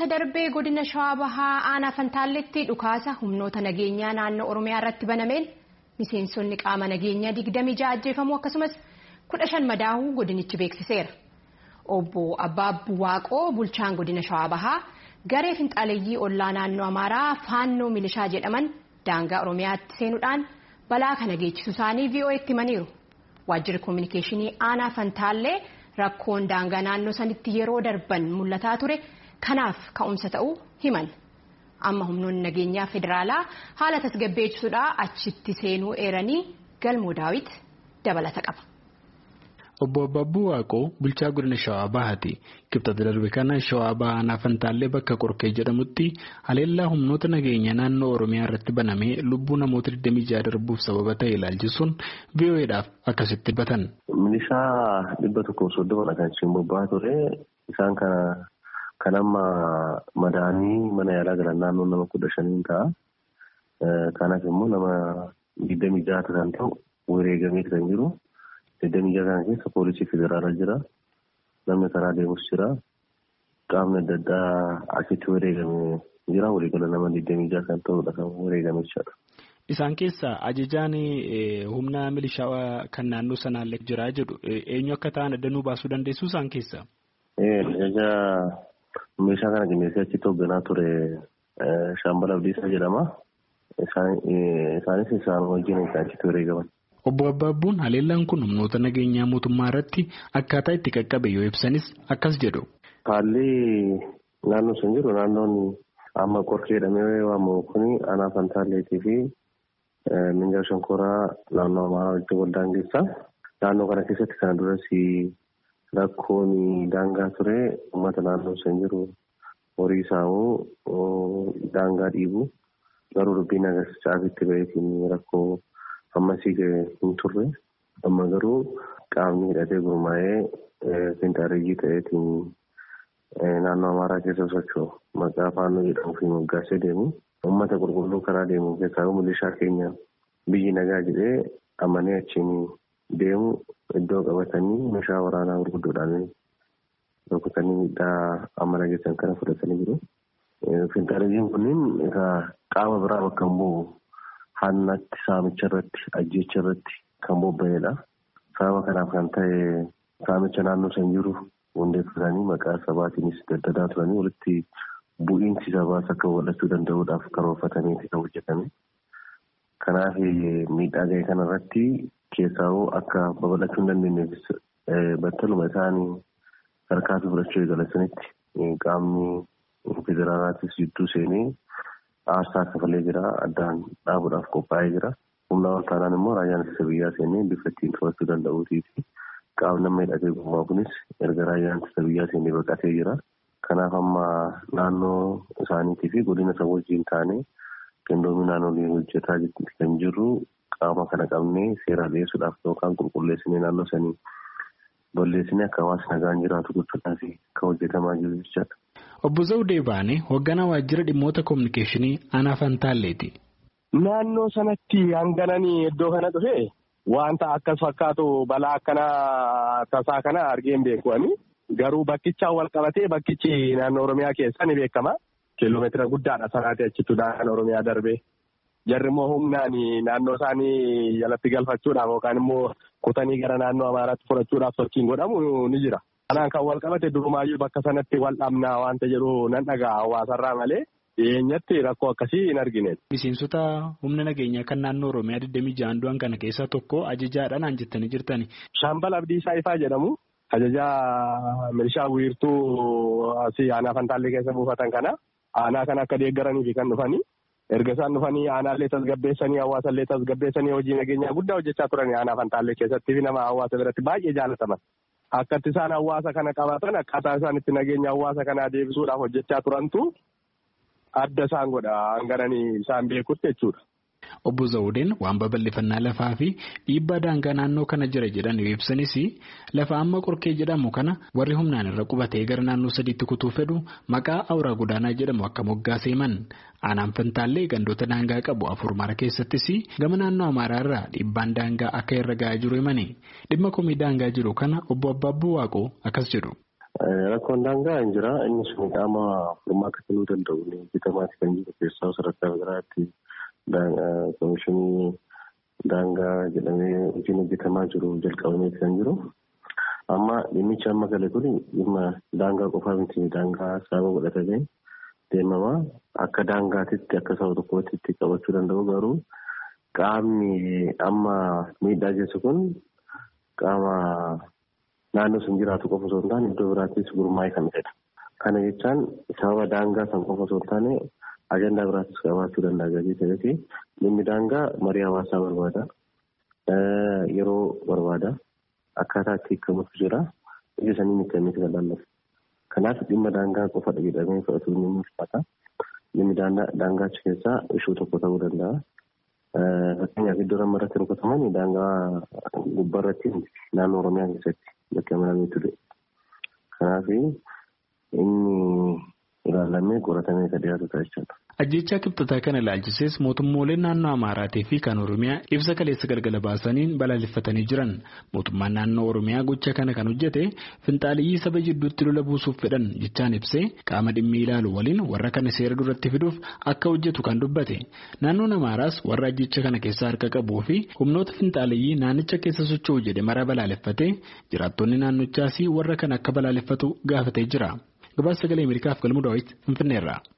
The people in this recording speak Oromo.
Dilbata darbee godina Shawaa Bahaa aanaa Fantaalletti dhukaasa humnoota nageenyaa naannoo Oromiyaa irratti banameen miseensonni qaama nageenyaa 26 ajjeefamuu akkasumas 15 madaa'uu godinichi beeksiseera. Obbo Abbaabbuu Waaqoo bulchaan godina Shawaa Bahaa garee finxaaleeyyii ollaa naannoo Amaaraa faannoo milishaa jedhaman daangaa Oromiyaatti seenuudhaan balaa kana geessisu isaanii VOA'tti himaniiru. Waajjirri kominikeeshinii aanaa Fantaallee rakkoon daangaa naannoo sanitti yeroo darban mul'ataa ture. Kanaaf ka'umsa ta'uu himan. Amma humnoonni nageenyaa federaalaa haala tasgabbeessuudhaan achitti seenuu eeranii Galmoo Daawit dabalata qaba. Obbo Abbaabbuu Waaqoo bulchaa godina Shawaa Bahaati. Kibxata darbe kana Shawaa Bahaa aanaa Fantaallee bakka Qorkee jedhamutti haleellaa humnoota nageenyaa naannoo Oromiyaa irratti banamee lubbuu namoota 26 darbuuf sababa ta'e ilaalchisuun VOA'dhaaf akkasitti dubbatan. Milishaa 130 kan isin bobba'aa ture isaan kana. Kan amma madaanii mana yaalaa galan naannoo nama 15 ta'a. Kanaaf immoo nama 26 kan ta'u wareegamee kan jiru. 26 kana keessa poolisii federaalaa jira. Namni karaa deemus jira. Qaamni adda addaa achitti wareegamee jira. Waliigala nama 26 kan ta'udha kan wareegamee jira. Isaan keessa ajajaan humna milishaa kan naannoo sanaallee jira jedhu eenyu akka ta'an adda nuu baasuu dandeessu isaan keessa? Ajajaa meeshaa kana qindeessee achitti hoogganaa ture Shaambal Abdiisaa jedhama. Isaanis isaan wajjin kan achitti wareegaman. Obbo Abbaabbuun haleellaan kun humnoota nageenyaa mootummaa irratti akkaataa itti qaqqabe yoo ibsanis akkas jedhu. Haalli naannoo sun jiru naannoon amma Qorkee jedhamee waamamu kun aanaa Fantaalleetii fi Minjaal Shonkoraa naannoo Amaaraa wajjin wal daangeessa. Naannoo kana keessatti kana duras rakkoon daangaa ture uummata naannoo san jiru horii saamuu daangaa dhiibu garuu dubbiin agarsiisaa itti baheetiin rakkoo ammasii hin turre amma garuu qaamni hidhatee gurmaa'ee finxaaleeyyii ta'eetiin naannoo Amaaraa keessa socho'u maqaa faannoo jedhamuu fi moggaasee deemu uummata qulqulluu karaa deemu keessaa milishaa keenya biyyi nagaa jedhee amanee achiin deemu iddoo qabatanii meeshaa waraanaa gurguddoodhaan rukutanii miidhaa amma nageessan kana fudhatanii jiru. Finxaaleeyyiin kunniin qaama biraa bakka hin bu'u hannatti saamicha irratti ajjeecha irratti kan bobba'edha. Sababa kanaaf kan ta'e saamicha naannoo san jiru hundeeffatanii maqaa sabaatiinis daddadaa turanii walitti bu'iinsi sabaas akka wal'achuu danda'uudhaaf karoorfataniiti kan hojjetame. Kanaaf miidhaa ga'e kanarratti keessaa akka babal'achuu hin dandeenyeef battaluma isaanii harkaatu fudhachuu eegalatanitti qaamni federaalaatis jidduu seenee aarsaa kafalee jira addaan dhaabuudhaaf qophaa'ee jira. Humna waraanaan immoo raayyaan ittisa biyyaa seenee bifa ittiin to'achuu danda'uutiifi qaamni nama hidhatee gurmaa kunis erga raayyaan ittisa biyyaa seenee baqatee jira. Kanaaf amma naannoo isaaniitii fi godina isa wajjin taanee qindoominaan olii hojjetaa kan jirru. Qaama kana qabnee seera dhiyeessuudhaaf yookaan qulqulleessinee naannoo sanii balleessinee akka hawaasni nagaan jiraatu gochuudhaaf kan hojjetamaa jiru jechaadha. Obbo Zawudee Baanee hoogganaa waajjira dhimmoota kominikeeshinii aanaa Fantaalleeti. Naannoo sanatti hangananii iddoo kana dhufe wanta akkas fakkaatu balaa akkana tasaa kana argee hin beeku'ani. Garuu bakkichaan wal qabatee bakkichi naannoo Oromiyaa keessa ni beekama. Kiiloomeetira guddaadha sanaati achitti naannoo Oromiyaa darbee. Jarri immoo humnaan naannoo isaanii jalatti galfachuudhaaf yookaan immoo kutanii gara naannoo Amaaraatti fudhachuudhaaf sochiin godhamu ni jira. Kanaan kan wal qabate durumaayyuu bakka sanatti wal dhabnaa wanta jedhu nan dhagaa hawaasarraa malee dhiyeenyatti rakkoo akkasii hin argine. Miseensota humna nageenyaa kan naannoo Oromiyaa 26 du'an kana keessaa tokko ajajaadhaan jettanii jirtani. Shaambal Abdiisaa Ifaa jedhamu ajajaa milishaa wiirtuu asii aanaa Fantaallee keessa buufatan kana aanaa kana akka deeggaraniif kan dhufanii. Erga isaan dhufanii aanaallee tasgabbeessanii hawaasallee tasgabbeessanii hojii nageenyaa guddaa hojjechaa turanii aanaa Fantaallee keessatti fi nama hawaasa biratti baay'ee jaalataman. Akkatti isaan hawaasa kana qabatan akkaataa isaan itti nageenya hawaasa kanaa deebisuudhaaf hojjechaa turantu adda isaan godha hangananii isaan beekutti jechuudha. Obbo Zawudeen waan babal'ifannaa lafaa fi dhiibbaa daangaa naannoo kana jira jedhan yoo ibsanis lafa amma Qorkee jedhamu kana warri humnaan irra qubatee gara naannoo sadiitti kutuu fedhu maqaa awuraa godaanaa jedhamu akka moggaasee himan. Aanaan Fantaallee gandoota daangaa qabu 4 mara keessattis gama naannoo Amaaraa irraa dhiibbaan daangaa akka irra ga'aa jiru himani. Dhimma komii daangaa jiru kana obbo Abbaabbuu Waaqoo akkas jedhu. Rakkoon daangaa hin jira. Inni sun qaama furmaata kennuu danda'u bitamaati kan jiru keessaa sadarkaa biraatti komishinii daangaa jedhamee hojiin hojjetamaa jiru jalqabamee kan jiru. Amma dhimmichi amma gale kun dhimma daangaa qofaa miti daangaa sababa godhatamee deemamaa akka daangaatitti akka saba tokkootti qabachuu danda'u garuu qaamni amma miidhaa geessu kun qaama naannoo sun jiraatu qofa osoo hin taane iddoo biraattis gurmaa'ee kan ta'edha. Kana jechaan sababa daangaa san qofa osoo hin taane ajandaa biraattis qabaachuu danda'a gatii ta'eeti. Dhimmi daangaa marii hawaasaa barbaada. Yeroo barbaada. Akkaataa itti hiikamutu jira. Ija sanii miidhamee kan laallatu. Kanaaf dhimma daangaa qofa jedhamee fudhatuun ni mul'ata. Dhimmi daangaa achi keessaa ishuu tokko ta'uu danda'a. Fakkeenyaaf iddoo rammarratti rukutaman daangaa gubbaarratti naannoo Oromiyaa keessatti bakka amanamee ture. Kanaaf inni ilaalamee qoratamee kan dhiyaatu ta'a jechuudha. Ajjechaa kibxataa kana ilaalchisees mootummooleen naannoo Amaaraatii fi kan Oromiyaa ibsa kaleessa galgala baasaniin balaaleffatanii jiran. Mootummaan naannoo Oromiyaa gocha kana kan hojjete finxaaliyyii saba jidduutti lola buusuuf fedhan jechaan ibsee qaama dhimmi ilaalu waliin warra kana seera duratti fiduuf akka hojjetu kan dubbate. Naannoon Amaaraas warra ajjecha kana keessaa harka qabuu fi humnoota finxaaliyyii naannicha keessa socho'u jedhe mara balaaleffatee jiraattonni naannichaas warra kana akka balaaleffatu gaafatee jira. Gabaasa Sagalee Ameerikaaf Galmuu Daawit Finfinneerraa.